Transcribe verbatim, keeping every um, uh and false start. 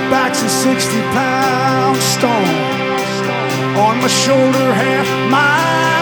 back's a sixty pound stone. On my shoulder, half my